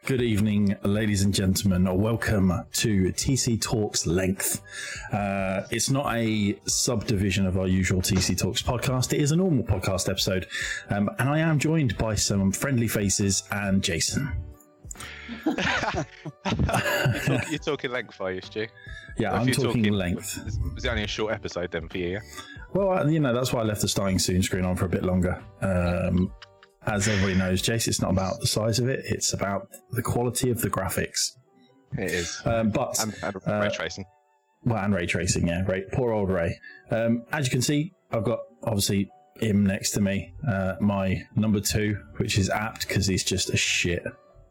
Good evening, ladies and gentlemen. Welcome to TC Talks Length. It's not a subdivision of our usual TC Talks podcast. It is a normal podcast episode. And I am joined by some friendly faces and Jason. You're talking length, are you, Stu? Yeah, I'm talking length. Was it only a short episode then for you? Yeah? Well, that's why I left the starting soon screen on for a bit longer. As everybody knows, Jace, it's not about the size of it, it's about the quality of the graphics. It is. And ray tracing. Well, and ray tracing, yeah. Poor old Ray. As you can see, I've got, obviously, him next to me, my number 2, which is apt because he's just a shit.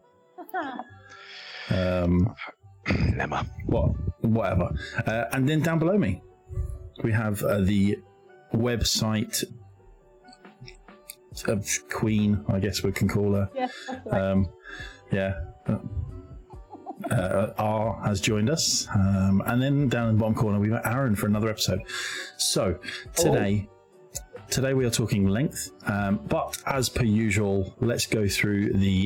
Lemma. Whatever. And then down below me, we have the website queen, I guess we can call her. Yeah, that's right. R has joined us, and then down in the bottom corner we've got Aaron for another episode. So today we are talking length, but as per usual, let's go through the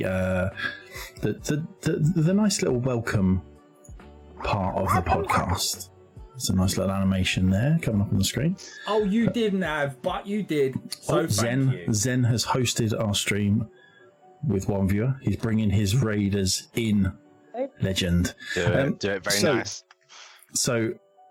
nice little welcome part of the podcast. There's a nice little animation there coming up on the screen. Oh, you didn't have, but you did. So Zen has hosted our stream with one viewer. He's bringing his Raiders in legend. Do it. Very nice. So,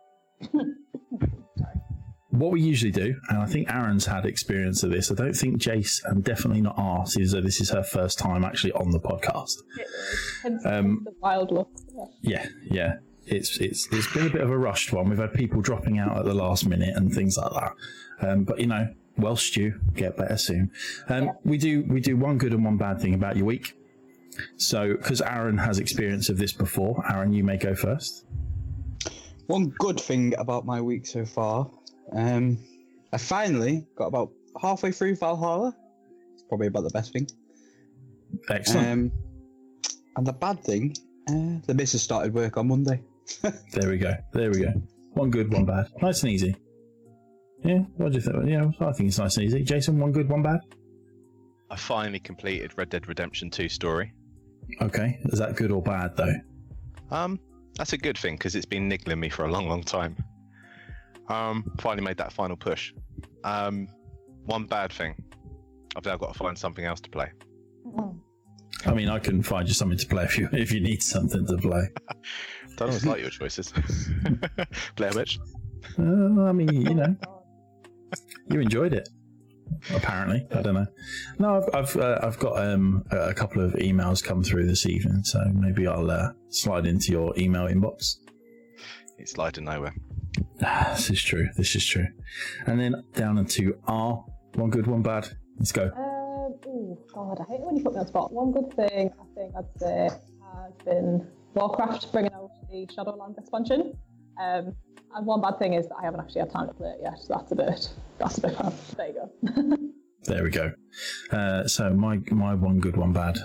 what we usually do, and I think Aaron's had experience of this. I don't think Jace, and definitely not R, sees that this is her first time actually on the podcast. Hence the wild look. Yeah. It's been a bit of a rushed one. We've had people dropping out at the last minute and things like that. But well, Stu, get better soon. We do one good and one bad thing about your week. So, because Aaron has experience of this before, Aaron, you may go first. One good thing about my week so far, I finally got about halfway through Valhalla. It's probably about the best thing. Excellent. And the bad thing, the missus started work on Monday. There we go. One good, one bad. Nice and easy. Yeah, what do you think? Yeah, I think it's nice and easy. Jason, one good, one bad? I finally completed Red Dead Redemption 2 story. Okay, is that good or bad though? That's a good thing because it's been niggling me for a long time. Finally made that final push. One bad thing, I've now got to find something else to play. I mean, I can find you something to play if you need something to play. Don't always like your choices. Blair Witch. I mean, you enjoyed it. Apparently, I don't know. No, I've got a couple of emails come through this evening, so maybe I'll slide into your email inbox. It's sliding nowhere. This is true. And then down into R. One good, one bad. Let's go. Oh God, I hate it when you put me on the spot. One good thing I think I'd say has been Warcraft bringing out the Shadowlands expansion. And one bad thing is that I haven't actually had time to play it yet. So that's a bit bad. There you go. There we go. So my one good, one bad.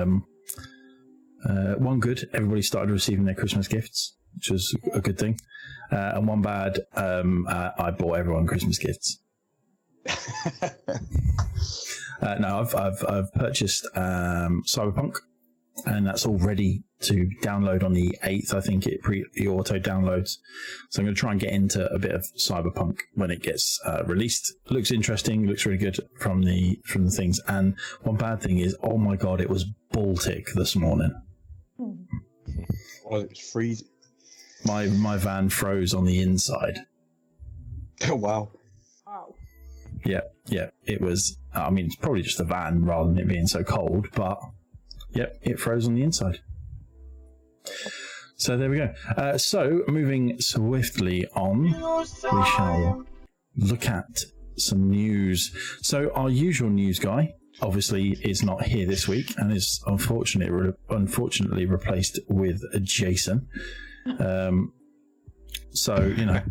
One good, everybody started receiving their Christmas gifts, which was a good thing. And one bad, I bought everyone Christmas gifts. No, I've purchased Cyberpunk, and that's all ready to download on the 8th. I think it auto downloads. So I'm going to try and get into a bit of Cyberpunk when it gets released. Looks interesting. Looks really good from the things. And one bad thing is, oh my God, it was Baltic this morning. Oh, it was freezing. My van froze on the inside. Oh wow. Yeah, it was. I mean, it's probably just the van rather than it being so cold, but yep, it froze on the inside. So there we go. So moving swiftly on, we shall look at some news. So our usual news guy obviously is not here this week and is unfortunately replaced with Jason. So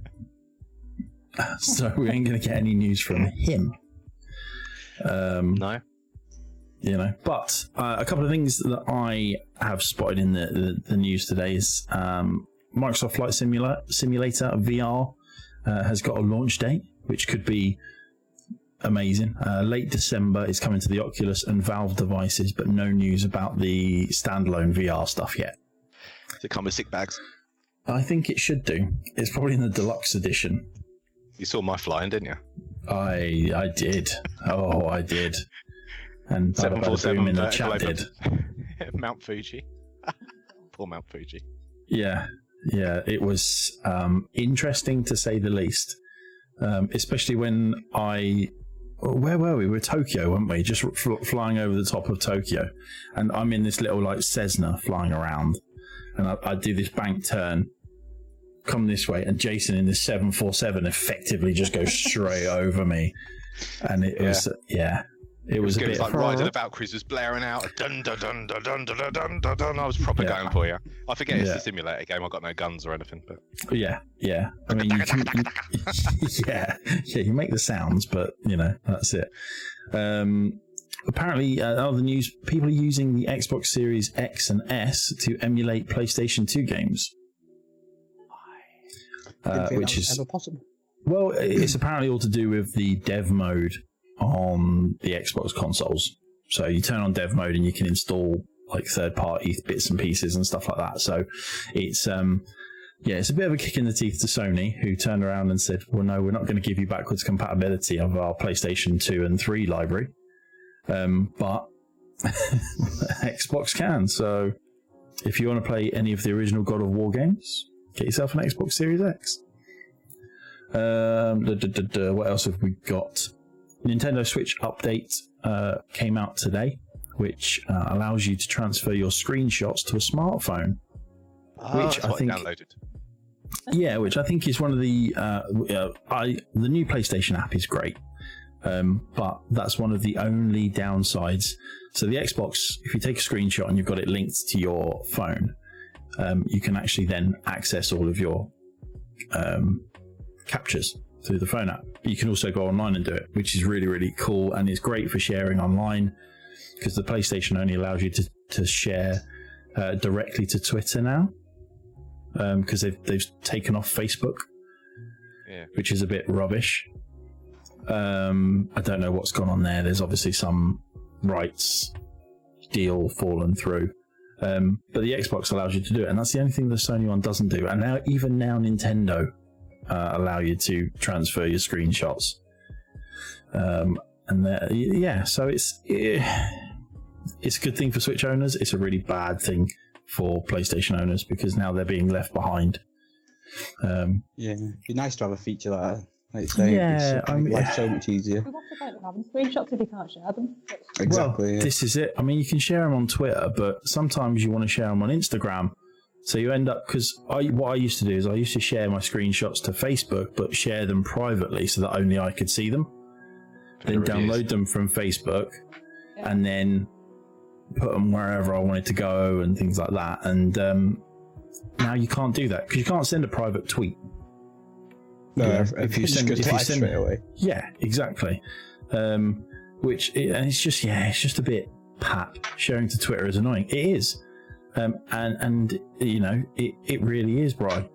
we ain't going to get any news from him. No. But a couple of things that I have spotted in the news today is Microsoft Flight Simulator VR has got a launch date, which could be amazing. Late December is coming to the Oculus and Valve devices, but no news about the standalone VR stuff yet. Does it come with sick bags? I think it should do. It's probably in the deluxe edition. You saw my flying, didn't you? I did. Oh, I did. And Bada Bada Boom in the chat did. Mount Fuji. Poor Mount Fuji. Yeah, it was interesting to say the least. Especially when where were we? We were Tokyo, weren't we? Just flying over the top of Tokyo. And I'm in this little like Cessna flying around. And I do this bank turn, come this way, and Jason in this 747 effectively just goes straight over me. And it was, it was a bit like Ride of the Valkyries was blaring out. Dun, dun, dun, dun, dun, dun, dun, dun, dun. I was proper going for you. I forget it's a simulator game. I've got no guns or anything. But yeah. I mean, you can, you make the sounds, but that's it. Apparently, other news: people are using the Xbox Series X and S to emulate PlayStation 2 games, which is ever possible. Well, it's apparently all to do with the dev mode on the Xbox consoles. So you turn on dev mode and you can install like third-party bits and pieces and stuff like that. So it's it's a bit of a kick in the teeth to Sony, who turned around and said, "Well, no, we're not going to give you backwards compatibility of our PlayStation 2 and 3 library." But Xbox can. So if you want to play any of the original God of War games, get yourself an Xbox Series X. What else have we got? Nintendo Switch update came out today, which allows you to transfer your screenshots to a smartphone. Which I think downloaded. Yeah, which I think is one of the new PlayStation app is great. But that's one of the only downsides. So the Xbox, if you take a screenshot and you've got it linked to your phone, you can actually then access all of your captures through the phone app. You can also go online and do it, which is really, really cool and is great for sharing online, because the PlayStation only allows you to share directly to Twitter now, because they've taken off Facebook, which is a bit rubbish. I don't know what's gone on there. There's obviously some rights deal fallen through. But the Xbox allows you to do it, and that's the only thing the Sony one doesn't do. And now Nintendo allow you to transfer your screenshots. So it's a good thing for Switch owners. It's a really bad thing for PlayStation owners, because now they're being left behind. It'd be nice to have a feature like that. Like say, life's so much easier. What's the point of having screenshots if you can't share them? Exactly. Well, this is it. I mean, you can share them on Twitter, but sometimes you want to share them on Instagram. So you end up, because what I used to do is I used to share my screenshots to Facebook, but share them privately so that only I could see them. Then download them from Facebook, and then put them wherever I wanted to go and things like that. And now you can't do that, because you can't send a private tweet. No, if you send straight away. Yeah, exactly. It's just a bit sharing to Twitter is annoying. It is. And it really is, Brian.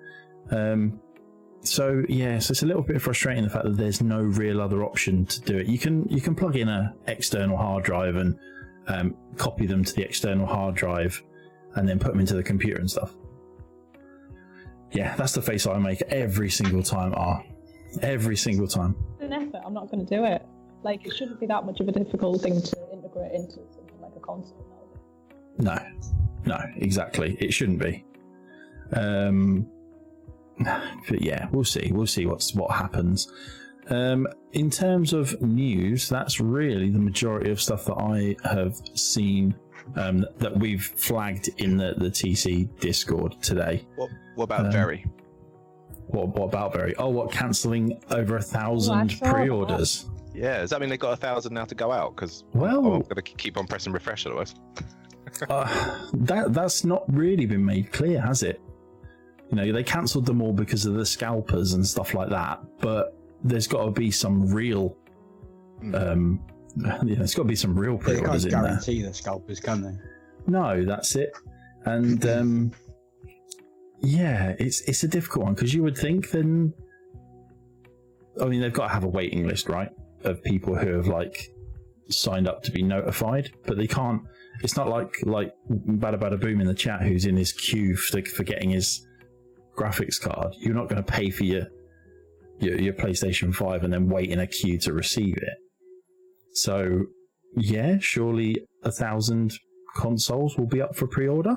So it's a little bit frustrating, the fact that there's no real other option to do it. You can plug in an external hard drive and copy them to the external hard drive and then put them into the computer and stuff. Yeah, that's the face I make every single time. Every single time. It's an effort. I'm not going to do it. Like, it shouldn't be that much of a difficult thing to integrate into something like a console. No, exactly. It shouldn't be. But yeah, we'll see. We'll see what happens. In terms of news, that's really the majority of stuff that I have seen that we've flagged in the TC Discord today. What about Very? What about Very? Oh, cancelling over 1,000 pre-orders? Yeah, does that mean they've got 1,000 now to go out? Because I'm going to keep on pressing refresh otherwise. That's not really been made clear, has it? They cancelled them all because of the scalpers and stuff like that, but there's got to be some real there's got to be some real pre-orders in there. They can't guarantee the scalpers, can they? No, that's it. And it's a difficult one, because you would think then, they've got to have a waiting list, right? of people who have like signed up to be notified, but they can't. It's not like Bada Bada Boom in the chat who's in his queue for getting his graphics card. You're not going to pay for your PlayStation 5 and then wait in a queue to receive it. So yeah, surely 1,000 consoles will be up for pre-order.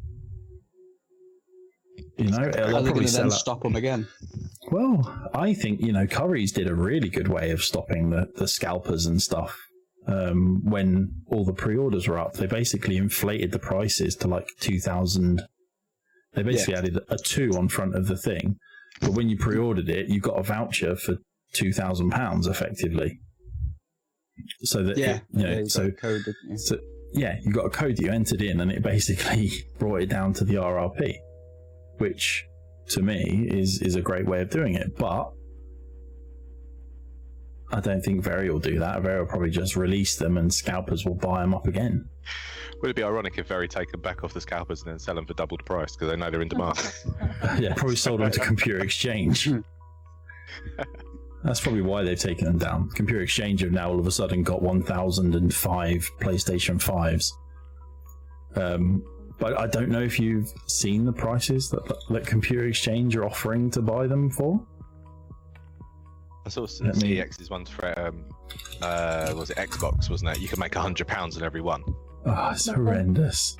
You know, they'll probably then stop them again. Well, I think, you know, Currys did a really good way of stopping the scalpers and stuff. When all the pre-orders were up, they basically inflated the prices to like 2,000. They basically added a 2 on front of the thing, but when you pre-ordered it, you got a voucher for £2,000 effectively. So that you got a code that you entered in, and it basically brought it down to the RRP, which to me is a great way of doing it. But I don't think Very will do that. Very will probably just release them and scalpers will buy them up again. Would it be ironic if Very take them back off the scalpers and then sell them for double the price because they know they're in demand? Yeah, probably sold them to Computer Exchange. That's probably why they've taken them down. Computer Exchange have now all of a sudden got 1,005 PlayStation 5s. But I don't know if you've seen the prices that Computer Exchange are offering to buy them for. I saw CEX's ones for was it Xbox, wasn't it? You could make £100 on every one. Oh, it's horrendous.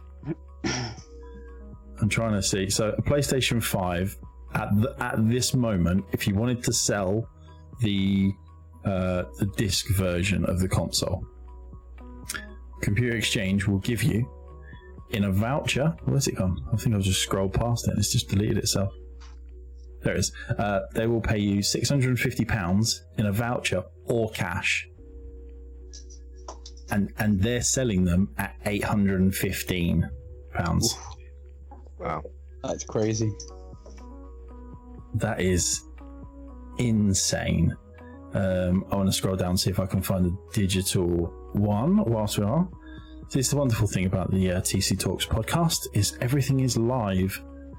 I'm trying to see. So a PlayStation 5 at this moment, if you wanted to sell the disc version of the console, Computer Exchange will give you in a voucher. Where's it gone? I think I've just scrolled past it and it's just deleted itself. There it is. They will pay you £650 in a voucher or cash, and they're selling them at £815. Wow, that's crazy. That is insane. I want to scroll down and see if I can find the digital one whilst we are. So it's the wonderful thing about the TC Talks podcast is everything is live.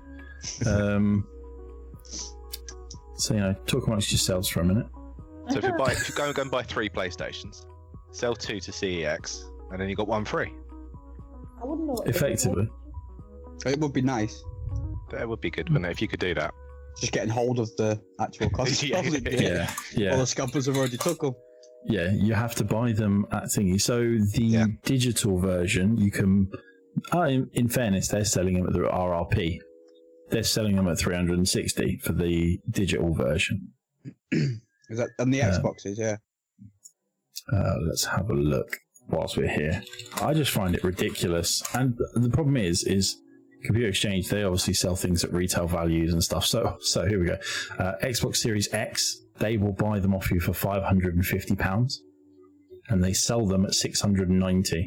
So, you know, talk amongst yourselves for a minute. So if you go and buy 3 PlayStations, sell 2 to CEX, and then you got 1 free. I wouldn't know. Effectively. It would be nice. That would be good, wouldn't it, if you could do that? Just getting hold of the actual cost. Yeah. All the scalpers have already took them. Yeah, you have to buy them at thingy. So the digital version, you can... in fairness, they're selling them at the RRP. They're selling them at 360 for the digital version. Is that on the Xboxes? Yeah. Let's have a look whilst we're here. I just find it ridiculous, and the problem is Computer Exchange. They obviously sell things at retail values and stuff. So here we go. Xbox Series X. They will buy them off you for £550, and they sell them at £690.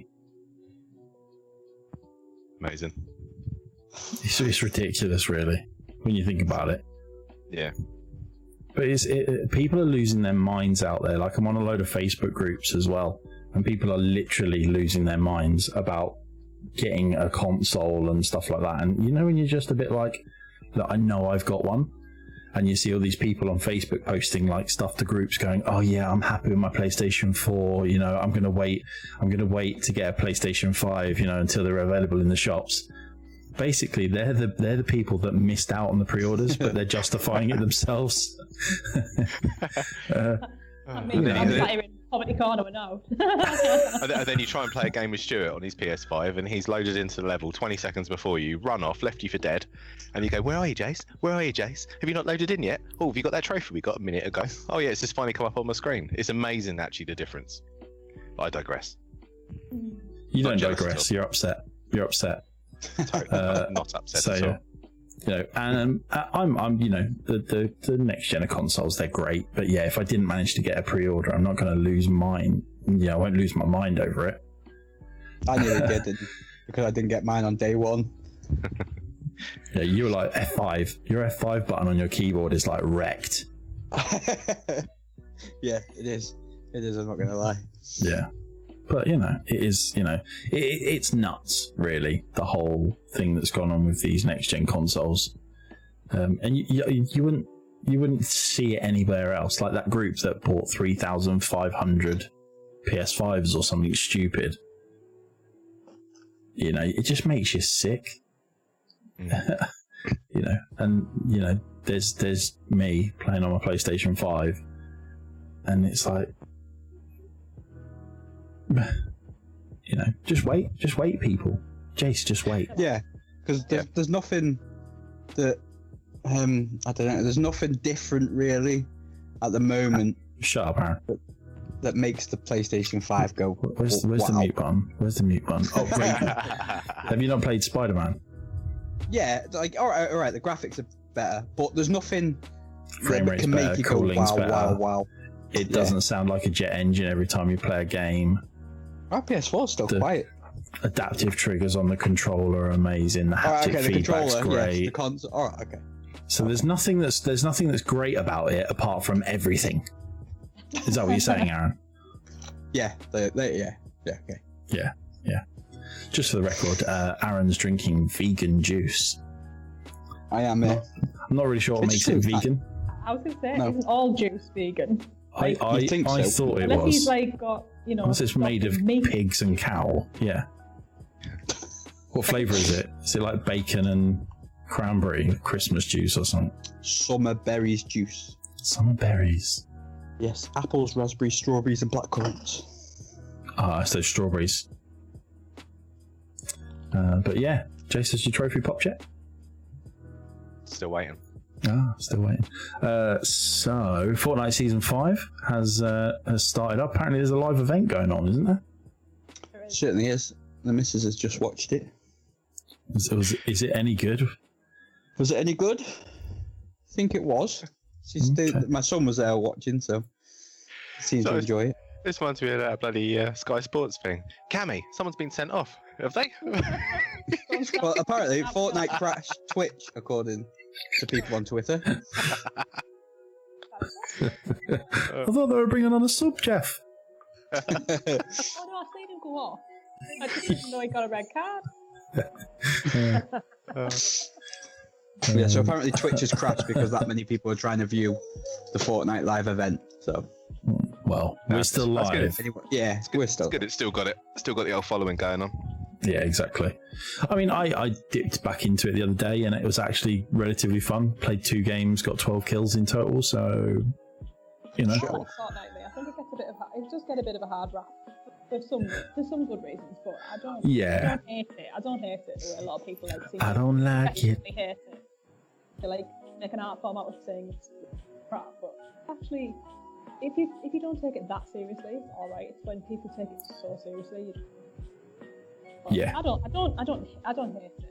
Amazing. It's ridiculous, really, when you think about it. Yeah. But people are losing their minds out there. Like, I'm on a load of Facebook groups as well, and people are literally losing their minds about getting a console and stuff like that. And you know, when you're just a bit like, I know I've got one, and you see all these people on Facebook posting like stuff to groups going, oh yeah, I'm happy with my PlayStation 4, you know, I'm going to wait to get a PlayStation 5, you know, until they're available in the shops. Basically, they're the people that missed out on the pre-orders, but they're justifying it themselves. I'm sat here in Poverty Corner now. And then you try and play a game with Stuart on his PS5, and he's loaded into the level 20 seconds before you, run off, left you for dead, and you go, where are you, Jace? Where are you, Jace? Have you not loaded in yet? Oh, have you got that trophy we got a minute ago? Oh yeah, it's just finally come up on my screen. It's amazing, actually, the difference. But I digress. You don't digress. You're upset. You're upset. Not upset so, at all. You know, and I'm you know, the next gen of consoles, they're great, but yeah, if I didn't manage to get a pre-order, I'm not going to lose mine. Yeah, I won't lose my mind over it. I nearly did, because I didn't get mine on day one. Yeah, you were like F5. Your F5 button on your keyboard is like wrecked. Yeah, it is. It is. I'm not going to lie. Yeah. But, you know, it is, you know, it's nuts, really, the whole thing that's gone on with these next-gen consoles. And you You wouldn't see it anywhere else. Like that group that bought 3,500 PS5s or something stupid. You know, it just makes you sick. You know, and you know, there's me playing on my PlayStation 5, and it's like, you know, just wait, people. Jace, just wait. Yeah, because there's nothing that I don't know. There's nothing different really at the moment. Shut up, Aaron. That makes the PlayStation 5 go. Where's the mute button? Where's the mute button? Oh, wait. Have you not played Spider-Man? Yeah, like all right. The graphics are better, but there's nothing Frame that rate's can better, make you go cooling's better. wow. It doesn't sound like a jet engine every time you play a game. Our PS4's still The- quiet. Adaptive triggers on the controller are amazing. The All right, haptic okay, the feedback's controller, great. yes, the console. All right, okay. So there's nothing that's great about it apart from everything. Is that what you're saying, Aaron? Yeah, okay. Yeah. Just for the record, Aaron's drinking vegan juice. I am. I'm not really sure what It's makes it true. vegan. I was gonna say, No. isn't all juice vegan? I you think I so? thought it Unless was. he's like got, you know, Unless it's made of meat. pigs and cow. Yeah. What flavour is it? Is it like bacon and cranberry Christmas juice or something? Summer berries juice. Summer berries. Yes, apples, raspberries, strawberries, and blackcurrants. Ah, so strawberries. But yeah, Jace, has your trophy popped yet? Still waiting. Ah, still waiting. So Fortnite Season 5 has started up. Apparently there's a live event going on, isn't there? Certainly is. The missus has just watched it. Is it any good? Was it any good? I think it was. My son was there watching, so he seems to enjoy it. This reminds me of that bloody Sky Sports thing. Cammy, someone's been sent off. Have they? Well, apparently Fortnite crashed Twitch, according to people on Twitter. I thought they were bringing on a sub, Jeff. Oh no, I seen him go off. I didn't even know he got a red card. Yeah, so apparently Twitch has crashed because that many people are trying to view the Fortnite live event. So, Well, we're still that's good. live. anyway, yeah, we're still. It's good. It's still got it. Still got the old following going on. Yeah, exactly. I mean, I dipped back into it the other day, and it was actually relatively fun. Played 2 games, got 12 kills in total. So, you know, I like Fortnite, I think it does get a bit of a hard rap. There's some good reasons, but I don't hate it. I don't hate it the way a lot of people like see. I don't like it. They hate it. They like make an art form out of saying it's crap, but actually, if you don't take it that seriously, it's all right. It's when people take it so seriously. Yeah. I don't hate it.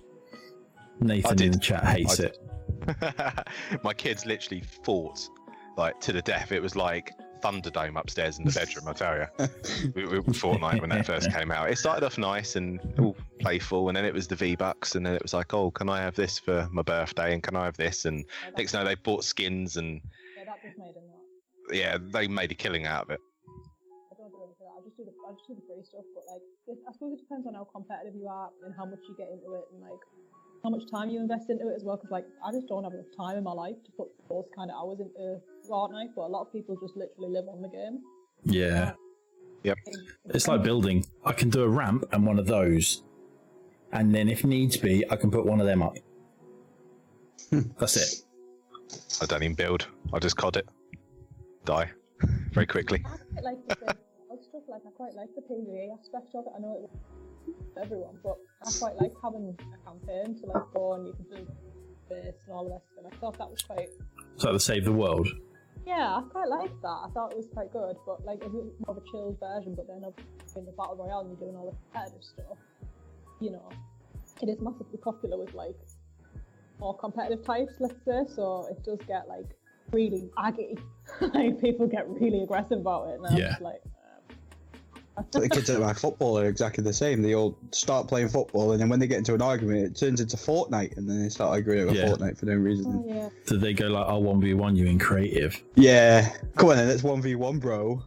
Nathan in the chat hates it. My kids literally fought like to the death. It was like Thunderdome upstairs in the bedroom, I tell you. We Fortnite when that first came out. It started off nice and all playful, and then it was the V-Bucks, and then it was like, oh, can I have this for my birthday, and can I have this? And next thing you know, they bought skins, and Yeah, that just made it. yeah, they made a killing out of it. I don't do anything like that. I just do the free stuff, but like, I suppose it depends on how competitive you are and how much you get into it, and like how much time you invest into it as well. Because like, I just don't have enough time in my life to put those kind of hours into Fortnite. But a lot of people just literally live on the game. Yeah. Yep. It's like building. I can do a ramp and one of those, and then if needs be, I can put one of them up. That's it. I don't even build. I just COD it. Die. Very quickly. I quite like the stuff. Like I quite like the PvE aspect of it. I know it was for everyone, but I quite like having a campaign to like go and you can build base and all the rest of it. I thought that was quite. So to save the world. Yeah, I quite liked that. I thought it was quite good, but like if it was more of a chilled version, but then in the battle royale and you're doing all the competitive stuff, you know, it is massively popular with like more competitive types, let's say. So it does get like really aggy. Like people get really aggressive about it, and I'm just like. So the kids at my football are exactly the same. They all start playing football, and then when they get into an argument, it turns into Fortnite, and then they start arguing over Fortnite for no reason. Oh, yeah. Did they go like, "I'll 1v1 you in creative"? Yeah, come on then, let's 1v1, bro.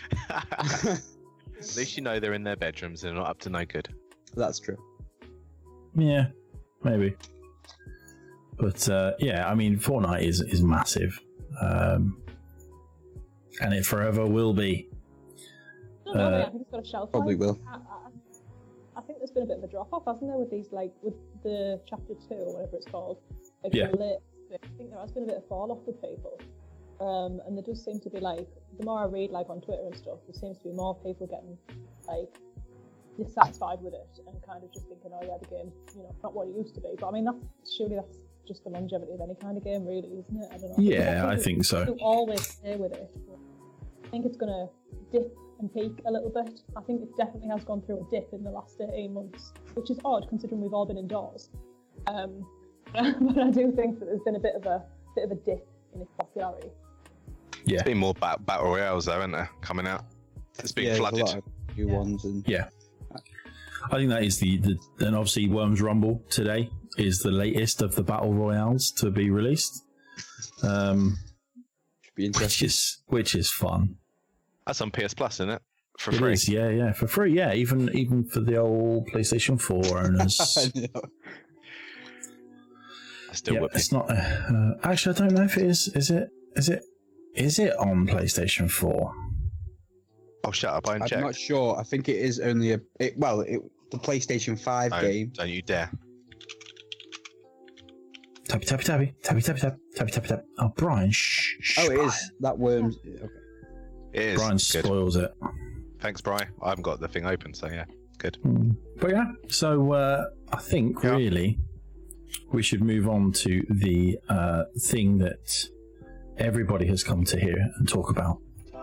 At least you know they're in their bedrooms and they're not up to no good. That's true. Yeah, maybe. But yeah, I mean, Fortnite is massive, and it forever will be. I think it's got a shelf Probably life. will. I think there's been a bit of a drop off, hasn't there, with these, like, with the chapter 2 or whatever it's called. Like, Yeah. the latest bit. I think there has been a bit of fall off with people. And there does seem to be, like, the more I read, like, on Twitter and stuff, there seems to be more people getting, like, dissatisfied with it and kind of just thinking, oh yeah, the game, not what it used to be. But I mean, surely that's just the longevity of any kind of game, really, isn't it? I don't know. Yeah, I think so. You'll always stay with it. I think it's going to dip and peak a little bit. I think it definitely has gone through a dip in the last 18 months, which is odd considering we've all been indoors. But I do think that there's been a bit of a dip in its popularity. Yeah, There's been more battle royales though, isn't there, coming out? It's been There's a flooded. lot of new ones, and yeah. I think that is the then obviously Worms Rumble today is the latest of the battle royales to be released, should be interesting. which is fun. That's on PS Plus, isn't it? For It free. is, yeah, for free, yeah, even for the old PlayStation 4 owners. I still Yeah, would be. it's not. Actually, I don't know if it is. Is it on PlayStation 4? Oh, shut up! I I'm haven't checked. not sure. I think it is only the PlayStation 5 No, game. Don't you dare! Tappy tappy tappy tappy tappy tap tappy tappy tap. Oh, Brian, shh. Oh, it Brian. is. That Worms. Okay. It is. Brian Good. spoils it. Thanks, Brian. I haven't got the thing open, so yeah, good. But yeah, so I think really we should move on to the thing that everybody has come to hear and talk about,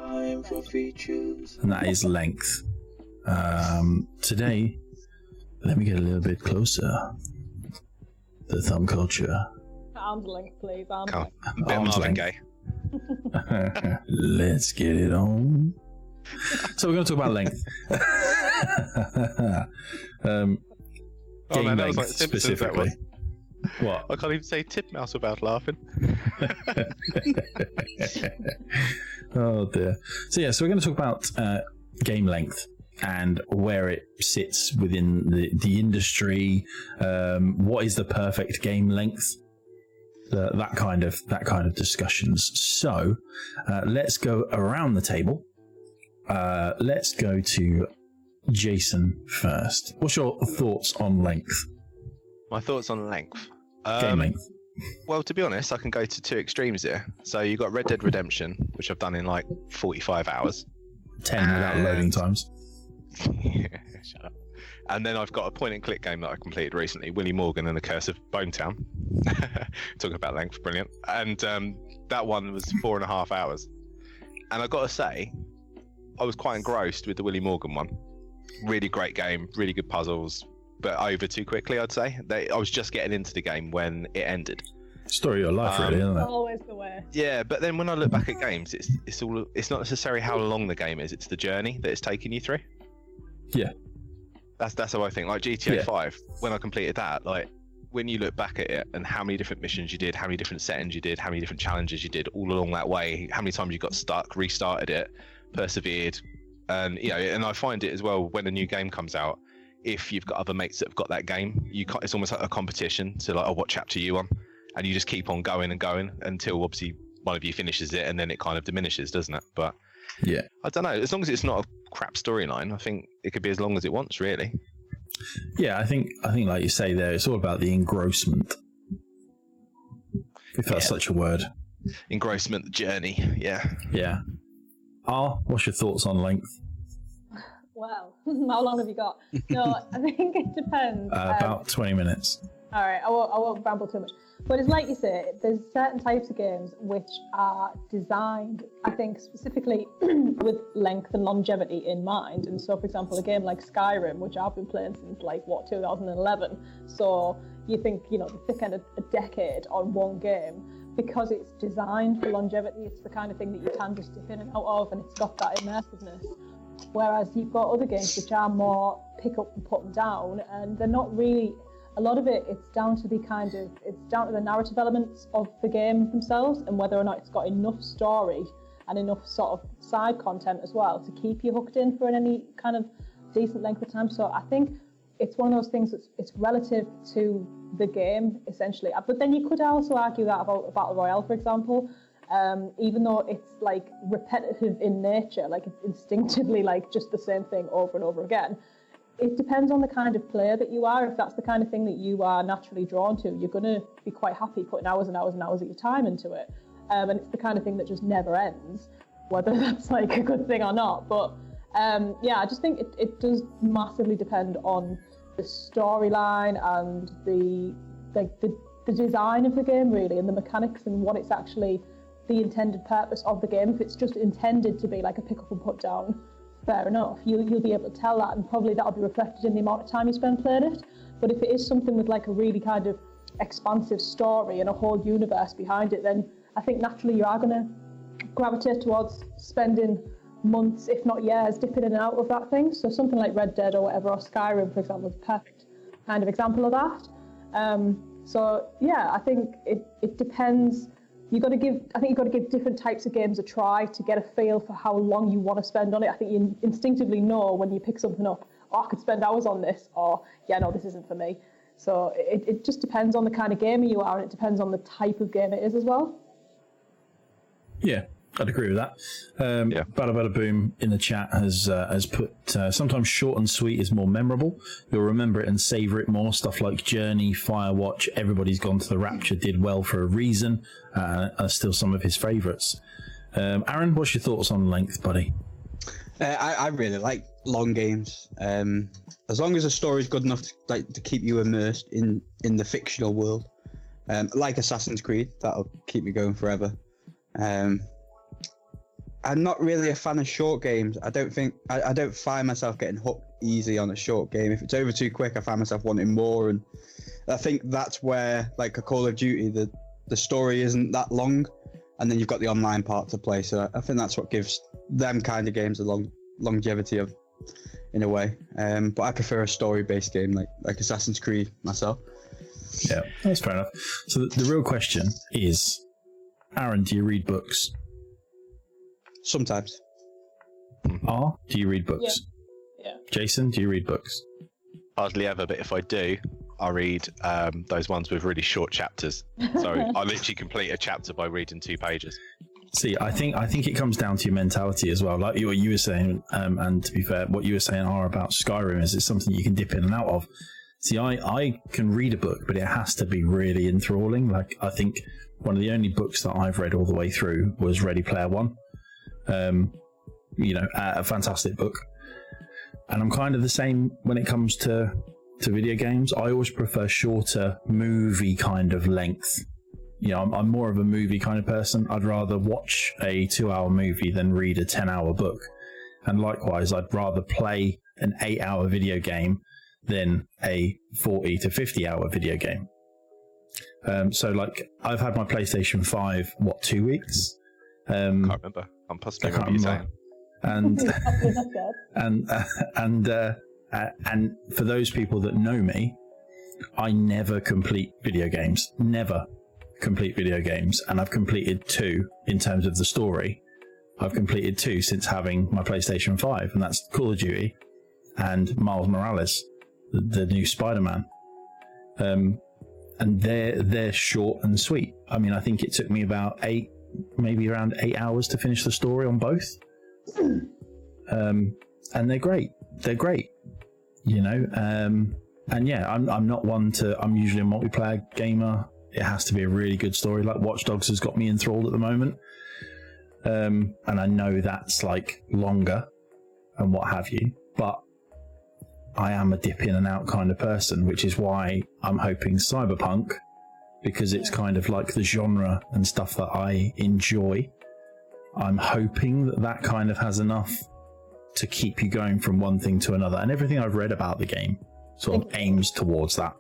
and that is length. Today, let me get a little bit closer. The thumb culture. Arm's length, please. Arm's Come length. on. Bit of Arm's Marvin length. Gaye. Let's get it on. So we're going to talk about length. Oh, Game man, that was length like Simpsons, that specifically. was. What? I can't even say titmouse without laughing. Oh dear. So yeah, so we're going to talk about game length and where it sits within the industry. What is the perfect game length? That kind of discussions. So let's go around the table. Let's go to Jason first. What's your thoughts on length? My thoughts on length. Game length. Well, to be honest, I can go to two extremes here. So you got Red Dead Redemption, which I've done in like 45 hours. 10 without loading times. Shut up. And then I've got a point-and-click game that I completed recently, Willie Morgan and the Curse of Bonetown. Talking about length, brilliant. And that one was 4.5 hours. And I've got to say, I was quite engrossed with the Willie Morgan one. Really great game, really good puzzles, but over too quickly, I'd say. I was just getting into the game when it ended. Story of your life, really, isn't it? Always the way. Yeah, but then when I look back at games, it's not necessarily how long the game is; it's the journey that it's taking you through. Yeah. That's how I think. Like GTA Yeah. 5, when I completed that, like when you look back at it and how many different missions you did, how many different settings you did, how many different challenges you did all along that way, how many times you got stuck, restarted it, persevered, and and I find it as well when a new game comes out. If you've got other mates that have got that game, it's almost like a competition to like, oh, what chapter are you on? And you just keep on going and going until obviously one of you finishes it, and then it kind of diminishes, doesn't it? But Yeah. I don't know. As long as it's not a crap storyline, I think it could be as long as it wants, really. Yeah, I think like you say there, it's all about the engrossment. If that's Yeah. such a word. Engrossment, the journey. Yeah. Yeah. What's your thoughts on length? Well, how long have you got? No, I think it depends. About 20 minutes. All right, I won't ramble too much. But it's like you say, there's certain types of games which are designed, I think, specifically with length and longevity in mind. And so, for example, a game like Skyrim, which I've been playing since 2011. So you think, the thick end of a decade on one game, because it's designed for longevity. It's the kind of thing that you can just dip in and out of, and it's got that immersiveness. Whereas you've got other games which are more pick up and put them down, and they're not really. A lot of it's down to the narrative elements of the game themselves, and whether or not it's got enough story and enough sort of side content as well to keep you hooked in for any kind of decent length of time. So I think it's one of those things that's it's relative to the game essentially. But then you could also argue that about a battle royale, for example. Even though it's like repetitive in nature, like it's instinctively like just the same thing over and over again. It depends on the kind of player that you are. If that's the kind of thing that you are naturally drawn to, you're going to be quite happy putting hours and hours and hours of your time into it. And it's the kind of thing that just never ends, whether that's like a good thing or not. But yeah, I just think it does massively depend on the storyline and the design of the game, really, and the mechanics and what it's actually the intended purpose of the game. If it's just intended to be like a pick up and put down, fair enough. You'll be able to tell that, and probably that'll be reflected in the amount of time you spend playing it. But if it is something with like a really kind of expansive story and a whole universe behind it, then I think naturally you are going to gravitate towards spending months, if not years, dipping in and out of that thing. So something like Red Dead or whatever, or Skyrim, for example, is a perfect kind of example of that. So yeah, I think it depends. I think you've got to give different types of games a try to get a feel for how long you want to spend on it. I think you instinctively know when you pick something up, oh, I could spend hours on this, or yeah, no, this isn't for me. So it just depends on the kind of gamer you are, and it depends on the type of game it is as well. Yeah, I'd agree with that. Bada Bada Boom in the chat has put sometimes short and sweet is more memorable. You'll remember it and savour it more. Stuff like Journey, Firewatch, Everybody's Gone to the Rapture did well for a reason. Are still some of his favourites. Aaron, what's your thoughts on length, buddy? I really like long games. As long as the story's good enough to keep you immersed in the fictional world, like Assassin's Creed, that'll keep me going forever. I'm not really a fan of short games. I don't find myself getting hooked easy on a short game. If it's over too quick, I find myself wanting more, and I think that's where, like a Call of Duty, the story isn't that long, and then you've got the online part to play. So I think that's what gives them kind of games a longevity of, in a way. But I prefer a story-based game like Assassin's Creed myself. Yeah, that's fair enough. So the real question is, Aaron, do you read books? Sometimes. Do you read books? Yeah. Jason, do you read books? Hardly ever, but if I do, I read those ones with really short chapters. So I literally complete a chapter by reading 2 pages. See, I think it comes down to your mentality as well. Like what you were saying, and to be fair, what you were saying about Skyrim is it's something you can dip in and out of. See, I can read a book, but it has to be really enthralling. Like, I think one of the only books that I've read all the way through was Ready Player One. A fantastic book. And I'm kind of the same when it comes to video games. I always prefer shorter movie kind of length. I'm more of a movie kind of person. I'd rather watch a 2-hour movie than read a 10-hour book. And likewise, I'd rather play an 8-hour video game than a 40 to 50-hour video game. So, like, I've had my PlayStation 5, 2 weeks? Can't remember. I'm possibly remember you saying. And for those people that know me, I never complete video games. Never complete video games. And I've completed 2 in terms of the story. I've completed 2 since having my PlayStation 5, and that's Call of Duty and Miles Morales, the new Spider-Man. And they're short and sweet. I mean, I think it took me about around 8 hours to finish the story on both. And they're great. And yeah, I'm not one to, I'm usually a multiplayer gamer. It has to be a really good story. Like Watch Dogs has got me enthralled at the moment. And I know that's like longer and what have you, but I am a dip in and out kind of person, which is why I'm hoping Cyberpunk, because it's kind of like the genre and stuff that I enjoy. I'm hoping that kind of has enough to keep you going from one thing to another. And everything I've read about the game sort of aims towards that.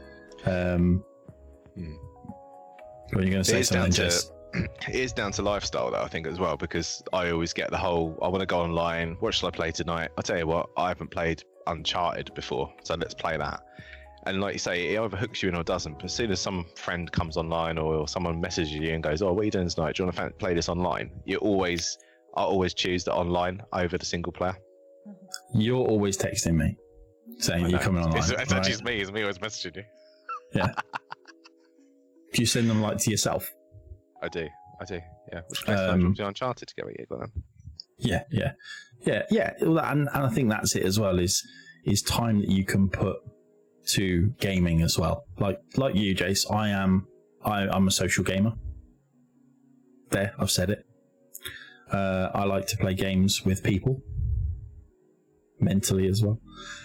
When you're going to say something, Jess? It is down to lifestyle, though, I think, as well, because I always get the whole, I want to go online, what shall I play tonight? I'll tell you what, I haven't played Uncharted before, so let's play that. And like you say, it either hooks you in or doesn't. But as soon as some friend comes online or someone messages you and goes, oh, what are you doing tonight? Do you want to play this online? I always choose the online over the single player. You're always texting me. saying you're coming online. It's actually right? it's me. It's me always messaging you. Yeah. Do you send them like to yourself? I do. Yeah. Which place do I jump to Uncharted to go with you? Go on. Yeah. Well, and I think that's it as well. Is time that you can put to gaming as well. Like you, Jace. I'm a social gamer. There, I've said it. I like to play games with people, mentally as well.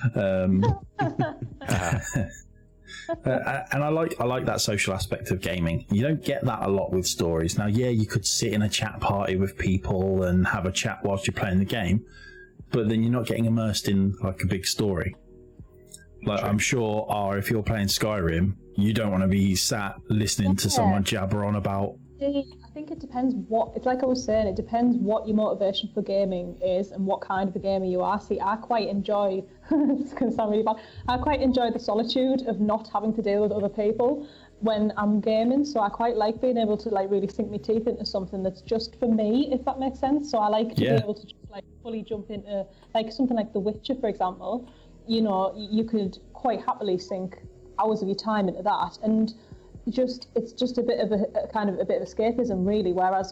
And I like that social aspect of gaming. You don't get that a lot with stories. Now, yeah, you could sit in a chat party with people and have a chat whilst you're playing the game, but then you're not getting immersed in like a big story. Like I'm sure, if you're playing Skyrim, you don't want to be sat listening to someone jabber on about. I think it depends it's like I was saying, it depends what your motivation for gaming is and what kind of a gamer you are. See, I quite enjoy, it's going to sound really bad, I quite enjoy the solitude of not having to deal with other people when I'm gaming, so I quite like being able to like really sink my teeth into something that's just for me, if that makes sense. So I like to be able to just like fully jump into like something like The Witcher, for example. You know, you could quite happily sink hours of your time into that, and it's just a bit of a kind of a bit of escapism, really. Whereas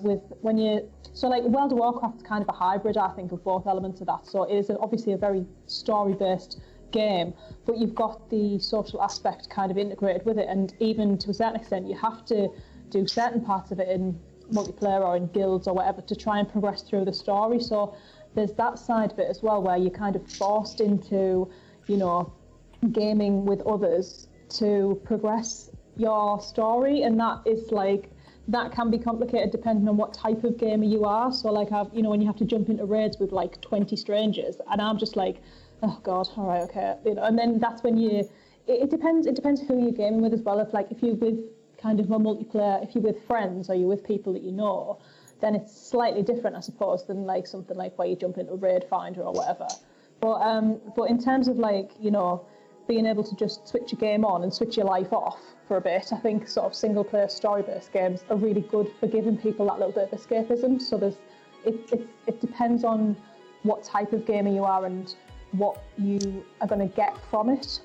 like World of Warcraft's kind of a hybrid, I think, of both elements of that. So it is obviously a very story-based game, but you've got the social aspect kind of integrated with it, and even to a certain extent, you have to do certain parts of it in multiplayer or in guilds or whatever to try and progress through the story. So there's that side of it as well, where you're kind of forced into, you know, gaming with others to progress your story, and that can be complicated depending on what type of gamer you are. So like when you have to jump into raids with like 20 strangers, and I'm just like, oh god, all right, okay, you know, and then that's when it depends who you're gaming with as well. If you're with kind of a multiplayer, if you're with friends or you're with people that you know, then it's slightly different, I suppose, than like something like where you jump into Raid Finder or whatever. But in terms of like, you know, being able to just switch your game on and switch your life off for a bit, I think sort of single-player story-based games are really good for giving people that little bit of escapism. So it depends on what type of gamer you are and what you are going to get from it.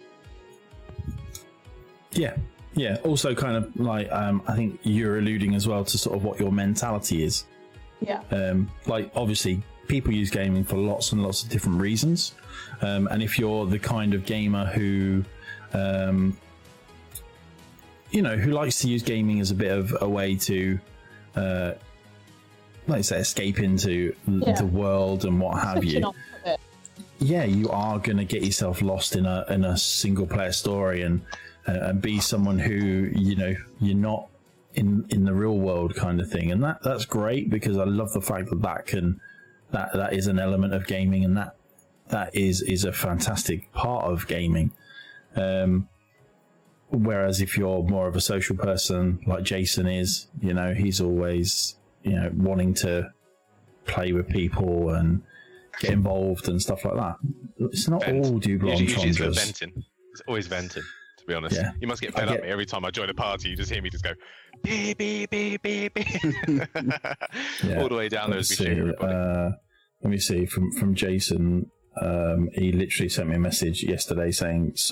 Yeah. Also, kind of like I think you're alluding as well to sort of what your mentality is. Yeah. Like obviously, people use gaming for lots and lots of different reasons, and if you're the kind of gamer who who likes to use gaming as a bit of a way to like I say, escape into the world and what have you, you are going to get yourself lost in a single player story and be someone who, you know, you're not in the real world kind of thing. And that's great, because I love the fact that is an element of gaming, and that is a fantastic part of gaming. Whereas if you're more of a social person like Jason is, you know, he's always, you know, wanting to play with people and get involved and stuff like that. It's not all double entendres. Usually it's venting. It's always venting, to be honest. Yeah. You must get fed up me every time I join a party. You just hear me just go beep beep beep beep beep all the way down there as we shoot everybody. Let me see from Jason. He literally sent me a message yesterday saying so ...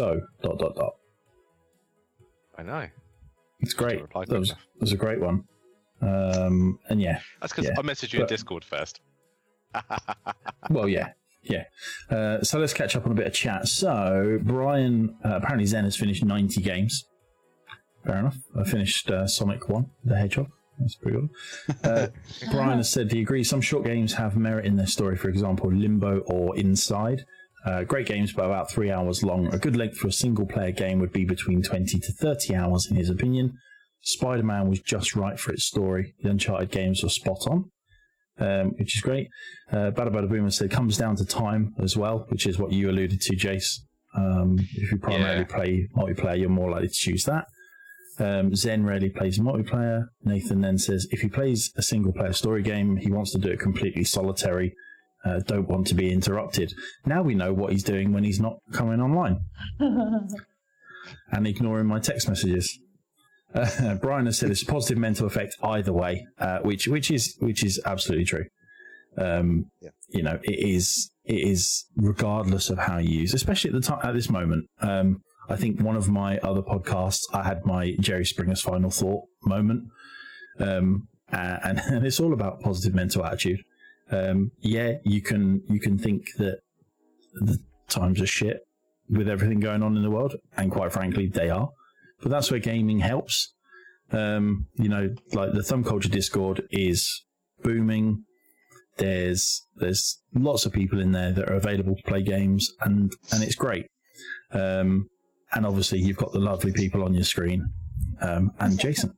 I know. It's great. That was a great one. And yeah. That's because I messaged you in Discord first. Well, yeah. So let's catch up on a bit of chat. So Brian, apparently Zen has finished 90 games. Fair enough. I finished Sonic 1, the Hedgehog. That's pretty good. Brian has said he agrees some short games have merit in their story. For example, Limbo or Inside. Great games, but about 3 hours long. A good length for a single-player game would be between 20 to 30 hours, in his opinion. Spider-Man was just right for its story. The Uncharted games were spot on, which is great. Bada Bada Boomer said it comes down to time as well, which is what you alluded to, Jace. If you primarily play multiplayer, you're more likely to choose that. Zen rarely plays multiplayer. Nathan then says if he plays a single-player story game, he wants to do it completely solitary. Don't want to be interrupted. Now we know what he's doing when he's not coming online and ignoring my text messages. Brian has said it's a positive mental effect either way, which is absolutely true. You know, it it is regardless of how you use, especially at the time at this moment. I think one of my other podcasts, I had my Jerry Springer's final thought moment, and it's all about positive mental attitude. You can think that the times are shit with everything going on in the world, and quite frankly, they are. But that's where gaming helps. Like the Thumb Culture Discord is booming. There's lots of people in there that are available to play games, and it's great. And obviously, you've got the lovely people on your screen, and Jason.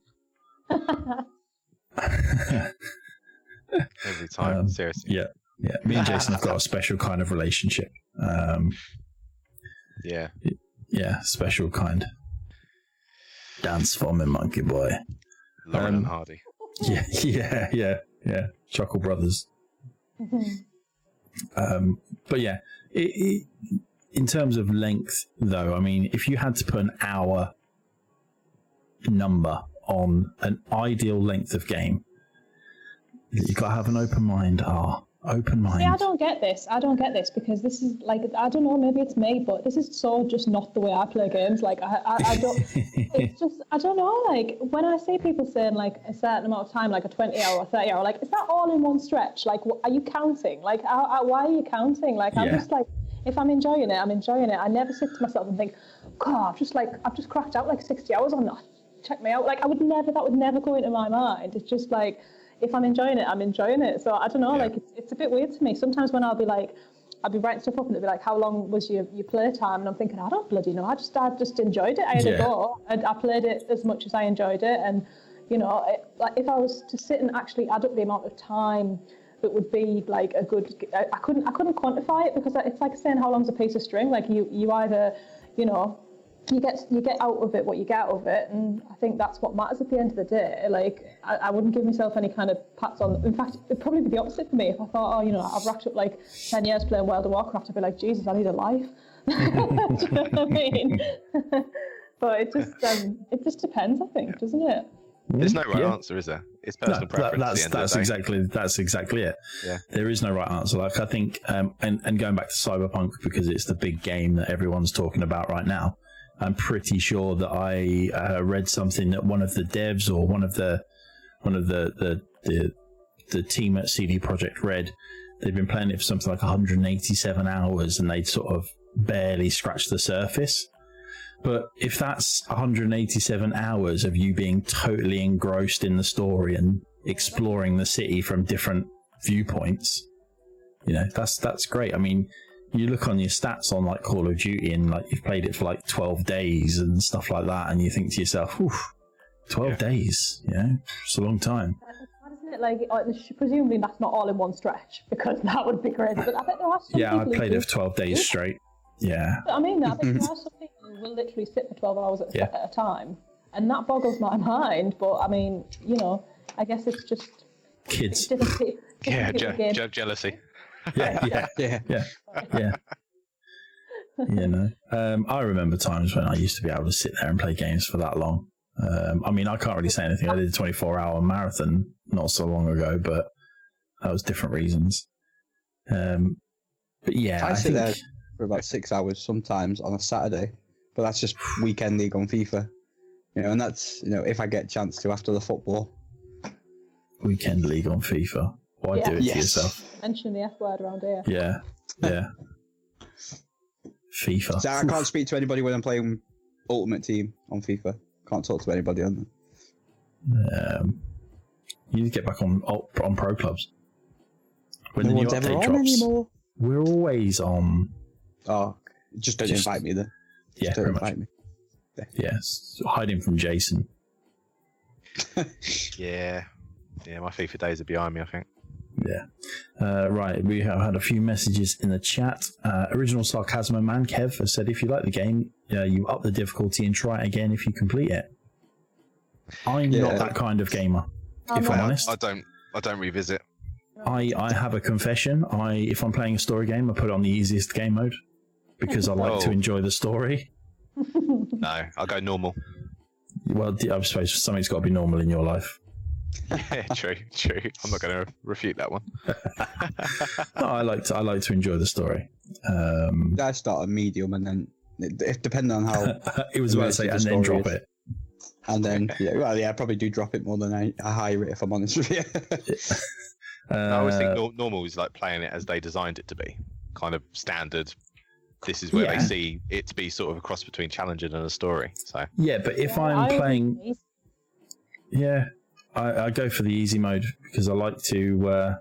Every time, seriously. Yeah. Me and Jason have got a special kind of relationship. Yeah, special kind. Dance for me, monkey boy. Lauren and Hardy. Yeah. Chuckle Brothers. But yeah, in terms of length, though, I mean, if you had to put an hour number on an ideal length of game, you've got to have an open mind. Open mind. Yeah, I don't get this because this is like, I don't know, maybe it's me, but this is so just not the way I play games. Like, I don't, it's just, I don't know, like, when I see people saying, like, a certain amount of time, like a 20-hour or 30-hour, like, is that all in one stretch? Like, are you counting? Like, why are you counting? Like, I'm just like, if I'm enjoying it, I'm enjoying it. I never sit to myself and think, God, I've just cracked out like 60 hours on that. Check me out. Like, that would never go into my mind. It's just like, if I'm enjoying it, I'm enjoying it. So I don't know, like it's a bit weird to me. Sometimes when I'll be writing stuff up and it'll be like, how long was your play time? And I'm thinking, I don't bloody know. I just enjoyed it. I had a go. And I played it as much as I enjoyed it. And, you know, like if I was to sit and actually add up the amount of time that would be like a good, I couldn't quantify it, because it's like saying how long's a piece of string. Like you either, you know, you get out of it what you get out of it, and I think that's what matters at the end of the day. Like, I wouldn't give myself any kind of pats on. In fact, it'd probably be the opposite for me. If I thought, oh, you know, I've racked up like 10 years playing World of Warcraft, I'd be like, Jesus, I need a life. Do you know what I mean? But it just depends, I think, doesn't it? There's no right answer, is there? It's personal preference. That's exactly it. Yeah. There is no right answer. Like, I think, and going back to Cyberpunk, because it's the big game that everyone's talking about right now, I'm pretty sure that I read something that one of the devs or one of the team at CD Projekt Red, they've been playing it for something like 187 hours, and they'd sort of barely scratched the surface. But if that's 187 hours of you being totally engrossed in the story and exploring the city from different viewpoints, you know, that's great. I mean, you look on your stats on like Call of Duty and like you've played it for like 12 days and stuff like that, and you think to yourself, oof, 12 days, you know, it's a long time. Isn't it like, presumably that's not all in one stretch, because that would be crazy. But I bet there are some people I played it for 12 days straight. Yeah. But I mean, I think there are some people who will literally sit for 12 hours at a time, and that boggles my mind. But I mean, you know, I guess it's just kids. Jealousy. Yeah. You know, I remember times when I used to be able to sit there and play games for that long. I mean, I can't really say anything. I did a 24-hour marathon not so long ago, but that was different reasons. But yeah, I sit think there for about 6 hours sometimes on a Saturday, but that's just weekend league on FIFA. You know, and that's, you know, if I get a chance to after the football. Weekend league on FIFA. Why do it to yourself? Mention the F word around here. Yeah. FIFA. So I can't speak to anybody when I'm playing Ultimate Team on FIFA. Can't talk to anybody on them. You need to get back on pro clubs. When no one's ever on drops, anymore. We're always on. Oh, just don't invite me then. Yeah, don't invite me. Yes, hiding from Jason. Yeah, my FIFA days are behind me, I think. Yeah. Right, we have had a few messages in the chat. Original Sarcasmo Man, Kev, has said, if you like the game, you up the difficulty and try it again if you complete it. I'm not that kind of gamer, if I'm honest. I don't revisit. I have a confession. If I'm playing a story game, I put it on the easiest game mode because I like to enjoy the story. No, I'll go normal. Well, I suppose something's got to be normal in your life. Yeah, true. I'm not going to refute that one. No, I like to enjoy the story. I start a medium, and then if depending on how it was about to say, and then drop it. And then, I probably do drop it more than a high rate, if I'm honest with you. I always think normal is like playing it as they designed it to be, kind of standard. This is where they see it to be sort of a cross between challenging and a story. So yeah, but if I'm playing, I go for the easy mode because I like to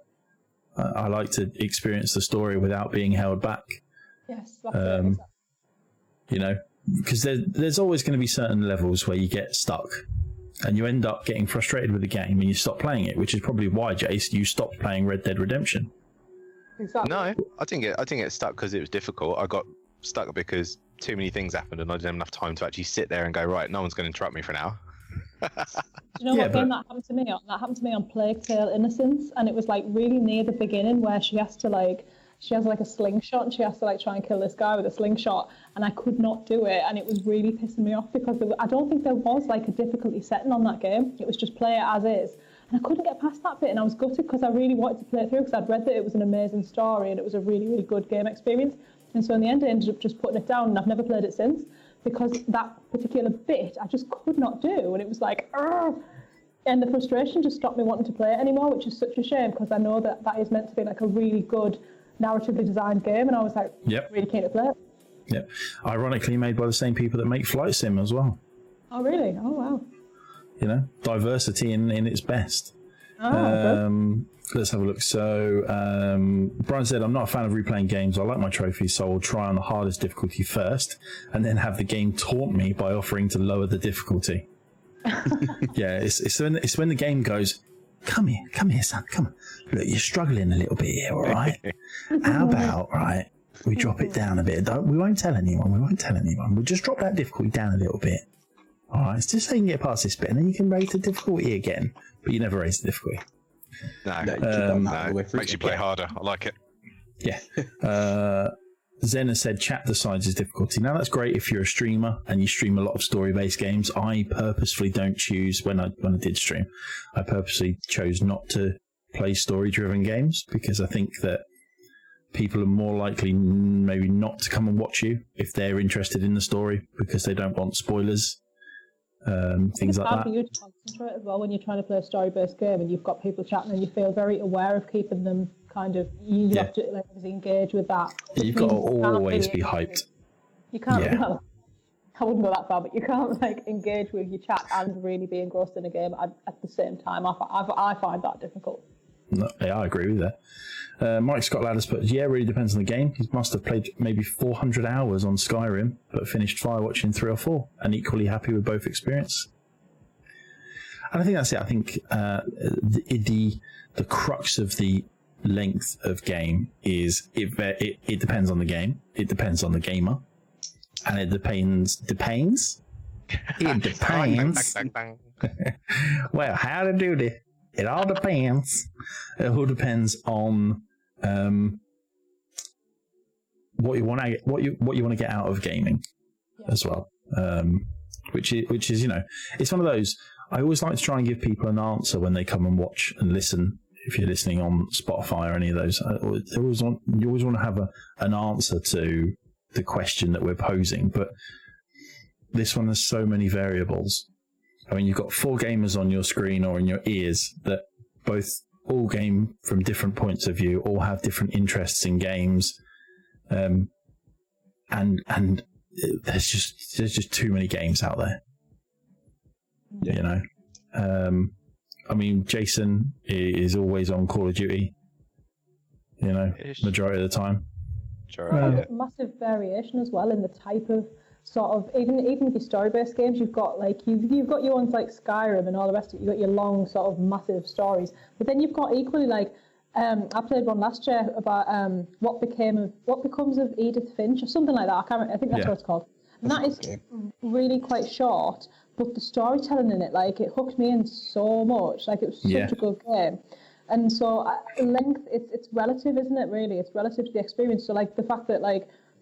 experience the story without being held back. Yes, that's you know, because there's always going to be certain levels where you get stuck and you end up getting frustrated with the game and you stop playing it, which is probably why, Jace, you stopped playing Red Dead Redemption. Exactly. No, I didn't get stuck because it was difficult. I got stuck because too many things happened and I didn't have enough time to actually sit there and go, right, no one's going to interrupt me for an hour. Do you know what game that happened to me on? That happened to me on Plague Tale Innocence, and it was like really near the beginning where she has a slingshot and she has to like try and kill this guy with a slingshot, and I could not do it, and it was really pissing me off because I don't think there was like a difficulty setting on that game. It was just play it as is, and I couldn't get past that bit, and I was gutted because I really wanted to play it through because I'd read that it was an amazing story and it was a really, really good game experience, and so in the end I ended up just putting it down, and I've never played it since because that particular bit I just could not do, and it was like, Argh! And the frustration just stopped me wanting to play it anymore, which is such a shame because I know that is meant to be like a really good narratively designed game, and I was like, really keen to play it. Yep. Ironically made by the same people that make Flight Sim as well. Oh, really? Oh, wow. You know, diversity in its best. Let's have a look. So, Brian said, I'm not a fan of replaying games. I like my trophies, so I'll try on the hardest difficulty first and then have the game taunt me by offering to lower the difficulty. Yeah, it's when the game goes, come here, son, come on. Look, you're struggling a little bit here, all right? How about, right, we drop it down a bit. We won't tell anyone. We'll just drop that difficulty down a little bit. All right, it's just so you can get past this bit, and then you can raise the difficulty again. But you never raise the difficulty. No, makes you play harder. I like it. Yeah. Zen has said chat decides his difficulty. Now that's great if you're a streamer and you stream a lot of story-based games. I purposefully don't choose when I did stream. I purposely chose not to play story-driven games because I think that people are more likely maybe not to come and watch you if they're interested in the story because they don't want spoilers. Things like that. It's hard for you to concentrate as well when you're trying to play a story-based game and you've got people chatting and you feel very aware of keeping them kind of, you have to like, engage with that. You've got to always be hyped. You can't, well, I wouldn't go that far, but you can't like engage with your chat and really be engrossed in a game at the same time. I find that difficult. No, yeah, I agree with that. Mike Scott Ladders put, it really depends on the game. He must have played maybe 400 hours on Skyrim, but finished Firewatch in 3 or 4, and equally happy with both experience. And I think that's it. I think the crux of the length of game is it depends on the game. It depends on the gamer, and it depends. It depends. Well, how to do this? It all depends. It all depends on what you want to get out of gaming as well. Which is it's one of those. I always like to try and give people an answer when they come and watch and listen. If you're listening on Spotify or any of those, you always want to have an answer to the question that we're posing. But this one has so many variables. I mean, you've got 4 gamers on your screen or in your ears that both all game from different points of view, all have different interests in games, and there's just too many games out there. I mean, Jason is always on Call of Duty. Majority of the time. Sure. Massive variation as well in the type of sort of even with your story-based games, you've got like you've got your ones like Skyrim and all the rest of it. You've got your long sort of massive stories, but then you've got equally like I played one last year about what becomes of Edith Finch or something like that. I think that's what it's called. And that is really quite short, but the storytelling in it, like it hooked me in so much. Like it was such a good game. And so length, it's relative, isn't it? Really, it's relative to the experience. So like the fact that like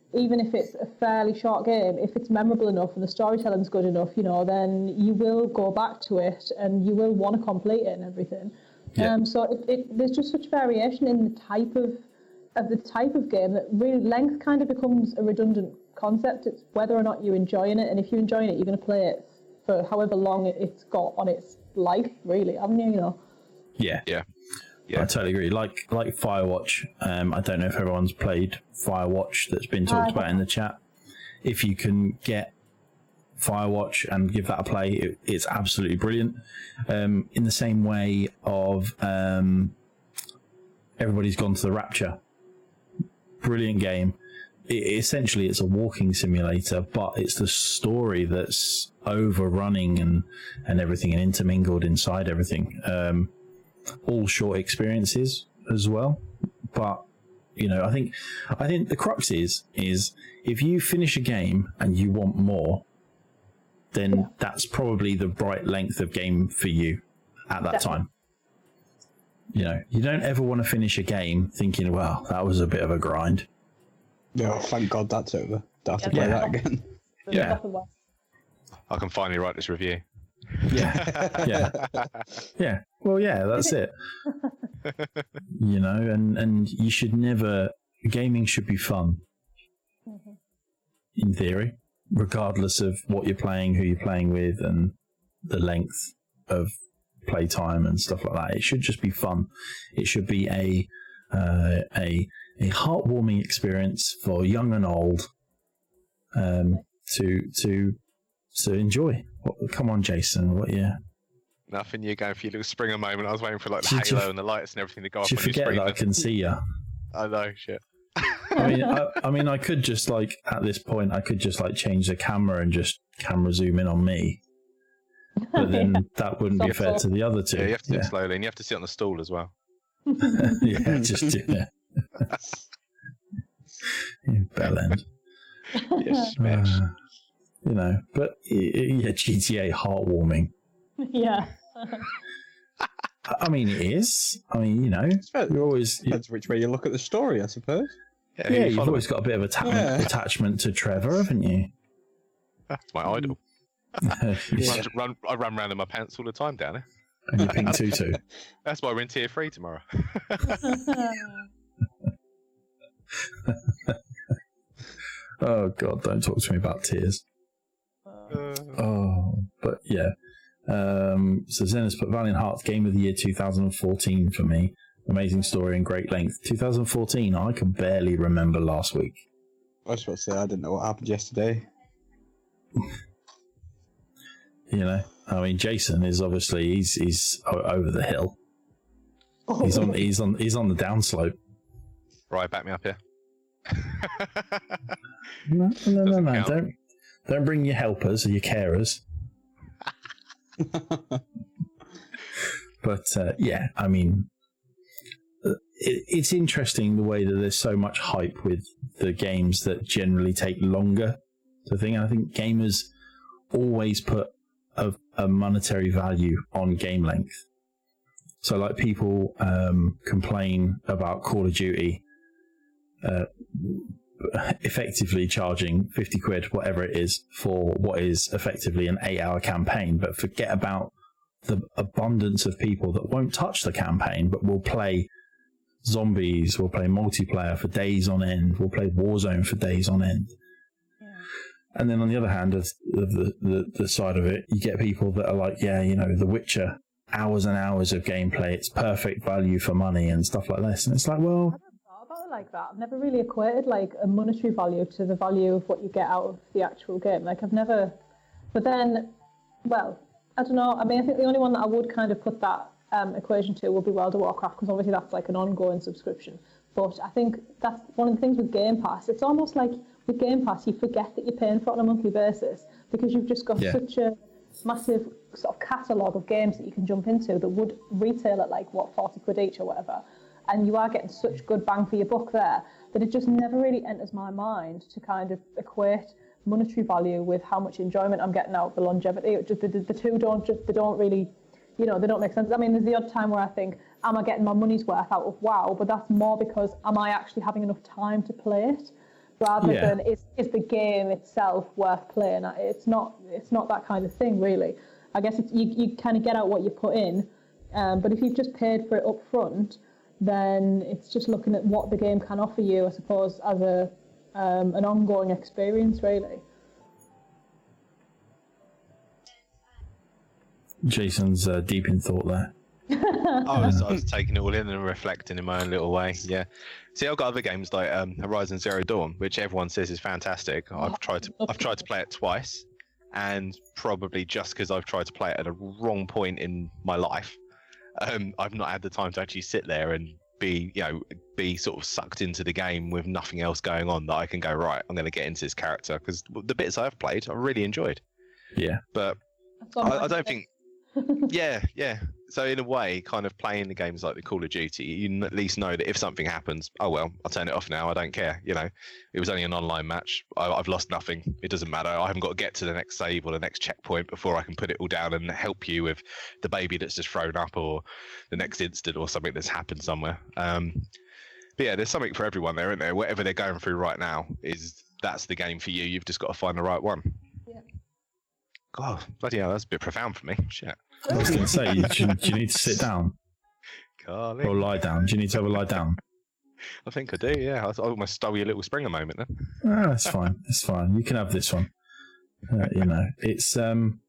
even if it's a fairly short game, if it's memorable enough and the storytelling's good enough, then you will go back to it and you will want to complete it and everything. Yeah. So there's just such variation in the type of game that really length kind of becomes a redundant concept. It's whether or not you're enjoying it, and if you're enjoying it, you're going to play it for however long it's got on its life, really, haven't you? Yeah. I totally agree. Like Firewatch. I don't know if everyone's played Firewatch that's been talked about in the chat. If you can get Firewatch and give that a play, it's absolutely brilliant. In the same way of Everybody's Gone to the Rapture. Brilliant game. Essentially, it's a walking simulator, but it's the story that's overrunning and everything and intermingled inside everything. All short experiences as well, but I think the crux is if you finish a game and you want more, then that's probably the right length of game for you at that time. You don't ever want to finish a game thinking, well, that was a bit of a grind. Yeah, thank God that's over. Don't have to play that again. Yeah. I can finally write this review. Yeah. Well, yeah, that's it. And you should never. Gaming should be fun. In theory, regardless of what you're playing, who you're playing with, and the length of playtime and stuff like that. It should just be fun. It should be a heartwarming experience for young and old to enjoy. Come on, Jason. What? Yeah. Nothing. You're going for your little Springer moment. I was waiting for the halo and the lights and everything to go off. You forget that I can see you. I know. Shit. I mean, I could just at this point, I could just change the camera and just camera zoom in on me. But then that wouldn't be fair to the other two. Yeah, you have to do it slowly, and you have to sit on the stool as well. Yeah, just do that. Bell end. Yes, smash. But GTA heartwarming. Yeah. I mean, it is. I mean, you're always. Depends which way you look at the story, I suppose. Yeah, you've always got a bit of attachment to Trevor, haven't you? That's my idol. I run around in my pants all the time down here. And you pink tutu. That's why we're in tier 3 tomorrow. Oh God, don't talk to me about tears. But yeah. So Zen has put Valiant Hearts Game of the Year 2014 for me. Amazing story and great length. 2014, I can barely remember last week. I was about to say, I didn't know what happened yesterday. I mean, Jason is obviously he's over the hill. He's on the downslope. Right, back me up here. No. Don't bring your helpers or your carers. But yeah, I mean, it's interesting the way that there's so much hype with the games that generally take longer to think. I think gamers always put a monetary value on game length. So people complain about Call of Duty effectively charging 50 quid, whatever it is, for what is effectively an 8-hour campaign, but forget about the abundance of people that won't touch the campaign but will play zombies, will play multiplayer for days on end, will play Warzone for days on end. And then on the other hand of the side of it, you get people that are like, The Witcher, hours and hours of gameplay, it's perfect value for money and stuff like this. And it's like, well, I haven't thought about it like that. I've never really equated a monetary value to the value of what you get out of the actual game. I've never. But then, well, I don't know. I mean, I think the only one that I would kind of put that equation to would be World of Warcraft, because obviously that's an ongoing subscription. But I think that's one of the things with Game Pass. It's almost like with Game Pass, you forget that you're paying for it on a monthly basis because you've just got such a massive sort of catalogue of games that you can jump into that would retail at 40 quid each or whatever. And you are getting such good bang for your buck there that it just never really enters my mind to kind of equate monetary value with how much enjoyment I'm getting out of the longevity. It just, the two don't really, they don't make sense. I mean, there's the odd time where I think, am I getting my money's worth out of WoW? But that's more because am I actually having enough time to play it? rather Yeah. than is the game itself worth playing. It's not that kind of thing, really. I guess you kind of get out what you put in, but if you've just paid for it up front, then it's just looking at what the game can offer you, I suppose, as an ongoing experience, really. Jason's deep in thought there. I was taking it all in and reflecting in my own little way. Yeah. See, I've got other games like Horizon Zero Dawn, which everyone says is fantastic. I've tried to play it twice, and probably just because I've tried to play it at a wrong point in my life, I've not had the time to actually sit there and be sort of sucked into the game with nothing else going on, that I can go, right, I'm going to get into this character, because the bits I've played I really enjoyed. Yeah. But I don't think. Yeah. So in a way, kind of playing the games like the Call of Duty, you at least know that if something happens, oh well, I'll turn it off now. I don't care. It was only an online match. I've lost nothing. It doesn't matter. I haven't got to get to the next save or the next checkpoint before I can put it all down and help you with the baby that's just thrown up or the next incident or something that's happened somewhere. But yeah, there's something for everyone there, isn't there? Whatever they're going through right now, that's the game for you. You've just got to find the right one. Yeah. God, bloody hell, that's a bit profound for me. Shit. I was going to say, do you need to sit down Golly. or lie down? Do you need to have a lie down? I think I do, yeah. I almost stole your little Springer moment then. Ah, that's fine. It's fine. You can have this one. It's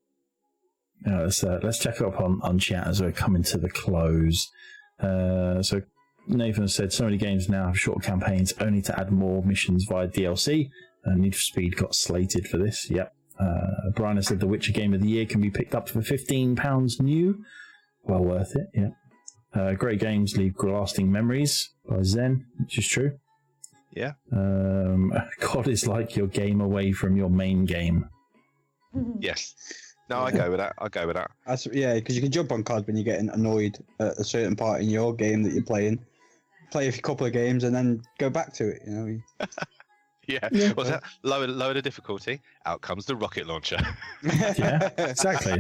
let's check up on chat as we're coming to the close. So Nathan said, so many games now have short campaigns only to add more missions via DLC. Need for Speed got slated for this. Yep. Brian has said The Witcher Game of the Year can be picked up for £15 new. Well worth it, yeah. Great games leave lasting memories by Zen, which is true. Yeah. COD is like your game away from your main game. Yes. No, I go with that. Yeah, because you can jump on COD when you're getting annoyed at a certain part in your game that you're playing. Play a couple of games and then go back to it, Yeah. What's that? Lower the difficulty. Out comes the rocket launcher. Yeah, exactly.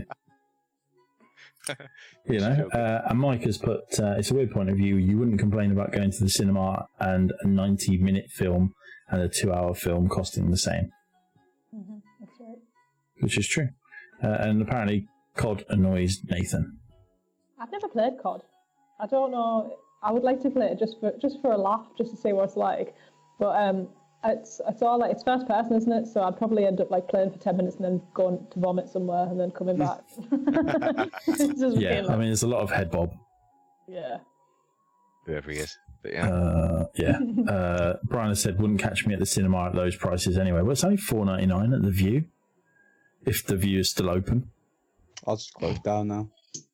And Mike has put, it's a weird point of view. You wouldn't complain about going to the cinema and a 90-minute film and a 2-hour film costing the same. Mm-hmm. That's right. Which is true. And apparently COD annoys Nathan. I've never played COD. I don't know. I would like to play it just for a laugh, just to see what it's like. But it's all like, it's first person, isn't it? So I'd probably end up like playing for 10 minutes and then going to vomit somewhere and then coming back. Yeah, I mean, there's a lot of head bob. Yeah. Whoever he is. But yeah. Brian has said, wouldn't catch me at the cinema at those prices anyway. Well, it's only $4.99 at the View, if the View is still open. I'll just close down now.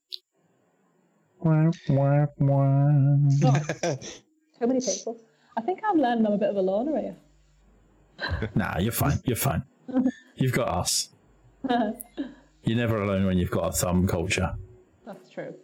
Wah, wah, wah. Too many people. I think I'm learning I'm a bit of a loner here. Nah, you're fine. You're fine. You've got us. You're never alone when you've got a thumb culture. That's true.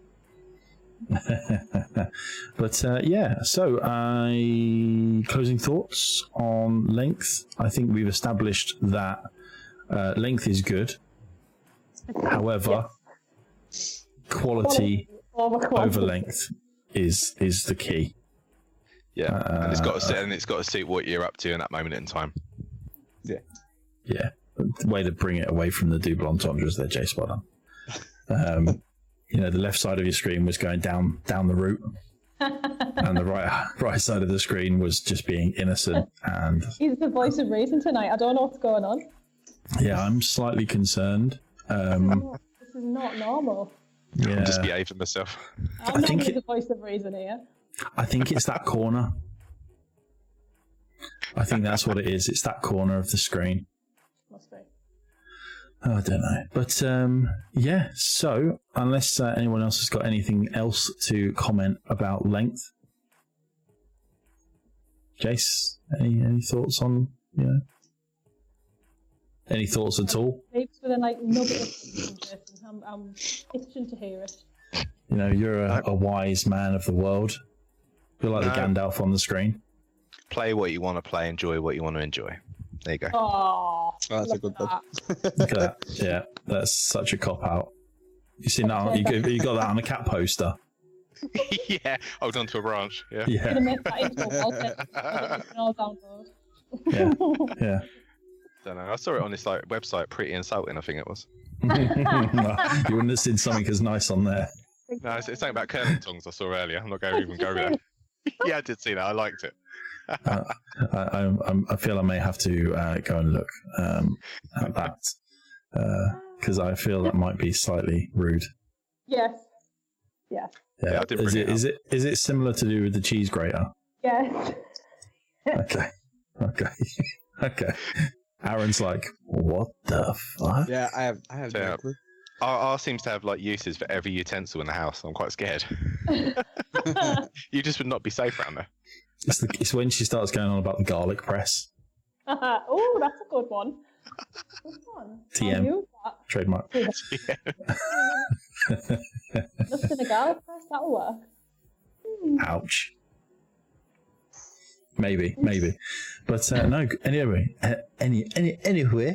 But so closing thoughts on length. I think we've established that length is good. However, quality over length is the key. Yeah, and it's got to suit what you're up to in that moment in time. Yeah. Way to bring it away from the double entendres there, Jay. Spot on. The left side of your screen was going down the route, and the right side of the screen was just being innocent. And he's the voice of reason tonight. I don't know what's going on. Yeah, I'm slightly concerned. This is not normal. Yeah. I'm just behaving myself. I'm not the voice of reason here. I think it's that corner. I think that's what it is. It's that corner of the screen. Must be. Oh, I don't know. But, so unless anyone else has got anything else to comment about length. Jace, any thoughts on, any thoughts at all? Maybe with a nugget of information. I'm itching to hear it. You're a wise man of the world. You're like the Gandalf on the screen. Play what you want to play, enjoy what you want to enjoy. There you go. Oh, that's a good one. Look at that. Yeah, that's such a cop out. You see now, you got that on a cat poster. Yeah, hold on to a branch. Yeah. Gonna make that into a wallpaper. All download. Yeah, yeah. Don't know. I saw it on this like website, Pretty Insulting, I think it was. You wouldn't have seen something as nice on there. No, it's something about curling tongs I saw earlier. I'm not going to even go there. Yeah, I did see that. I liked it. I feel I may have to go and look at that because I feel that might be slightly rude. Yes. Yeah. Yeah, I did bring it up. Is it similar to do with the cheese grater? Yes. Okay. Aaron's like, what the fuck? Yeah, I have no Yeah. clue. R seems to have like uses for every utensil in the house. I'm quite scared. You just would not be safe around there. It's when she starts going on about the garlic press. Oh, that's a good one. Good one. TM. I'll use that. Trademark. Yeah. Just in a garlic press, that'll work. Ouch. Maybe. But no, anyway. Anyway.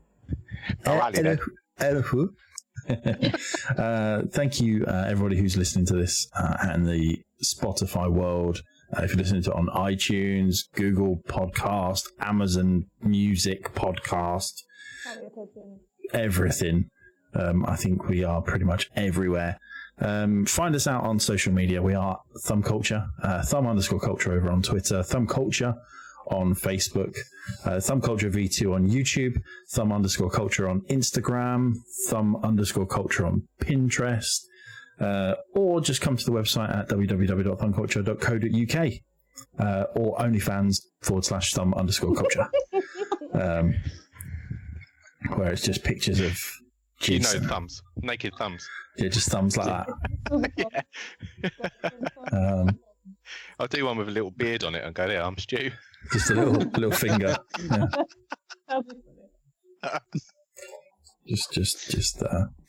Thank you, everybody who's listening to this and the Spotify world. If you're listening to it on iTunes, Google Podcast, Amazon Music Podcast, everything. I think we are pretty much everywhere. Find us out on social media. We are Thumb Culture, Thumb_Culture over on Twitter, Thumb Culture on Facebook, Thumb Culture V2 on YouTube, Thumb_Culture on Instagram, Thumb_Culture on Pinterest, or just come to the website at www.thumbculture.co.uk, or OnlyFans/Thumb_Culture, where it's just pictures of jigs. Thumbs, naked thumbs. Yeah, just thumbs like that. I'll do one with a little beard on it and go, there, I'm Stu. Just a little finger. Yeah. Just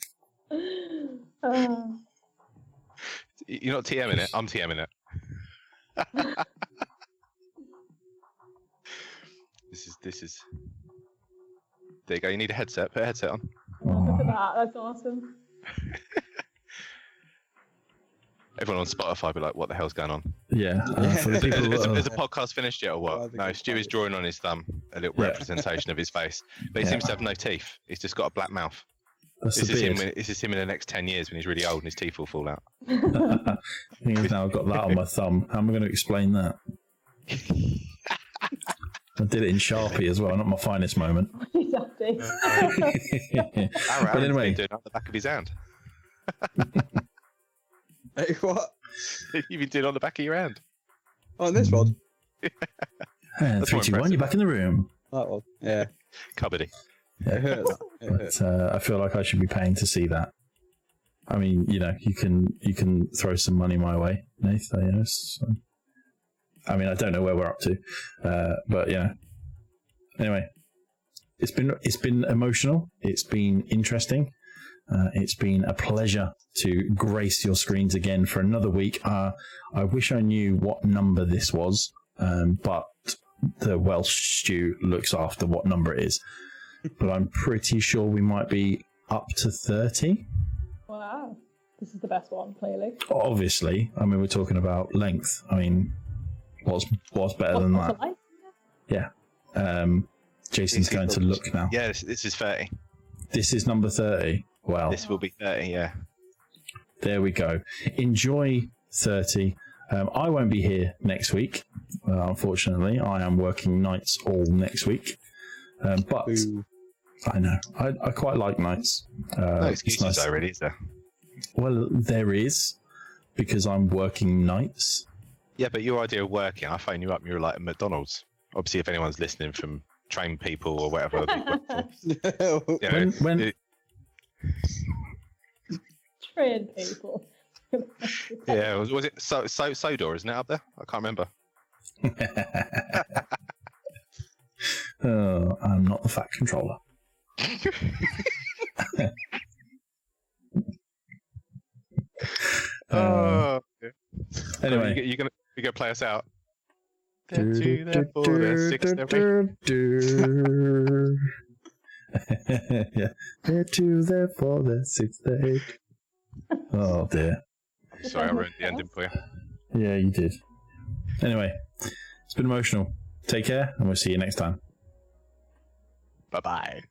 You're not TMing it, I'm TMing it. This is. There you go. You need a headset. Put a headset on. Look at that. That's awesome. Everyone on Spotify will be like, what the hell's going on? Yeah. For the people Is the podcast finished yet or what? No, Stu is drawing on his thumb a little representation of his face. But he seems to have no teeth. He's just got a black mouth. That's This the is, beard. this is him in the next 10 years when he's really old and his teeth will fall out. He's now got that on my thumb. How am I going to explain that? I did it in Sharpie as well, not my finest moment. Exactly. But anyway. doing it on the back of his hand. Hey, what? You've been doing it on the back of your hand. Oh, this one? And That's 3, more 2, 1, you're impressive. back in the room. That one. Yeah. Cupboardy. It hurt. It hurt. But I feel like I should be paying to see that. I mean, you can throw some money my way, Nathan. So. I mean, I don't know where we're up to, but Anyway, it's been emotional. It's been interesting. It's been a pleasure to grace your screens again for another week. I wish I knew what number this was, but the Welsh Stew looks after what number it is. But I'm pretty sure we might be up to 30. Wow. This is the best one, clearly. Obviously, I mean, we're talking about length. I mean, what's better than that? What's it like? Yeah. Jason's going to look now. Yeah, this is 30. This is number 30. Wow. This will be 30, yeah. There we go. Enjoy 30. I won't be here next week. Unfortunately, I am working nights all next week. But Boo. I know. I quite like nights. No It's excuses nice. though, really, is there? Well, there is, because I'm working nights. Yeah, but your idea of working, I phone you up and you're like at McDonald's. Obviously, if anyone's listening from trained people or whatever. When Train people. Yeah, was it Sodor, isn't it, up there? I can't remember. Oh, I'm not the fat controller. Yeah. Anyway. You're gonna play us out. They're 2, they're 4, they're 6, they're 8. Yeah. They're 2, they're 4, they're 6, they're 8. Oh dear. Sorry, I ruined the ending for you. Yeah, you did. Anyway, it's been emotional. Take care, and we'll see you next time. Bye bye.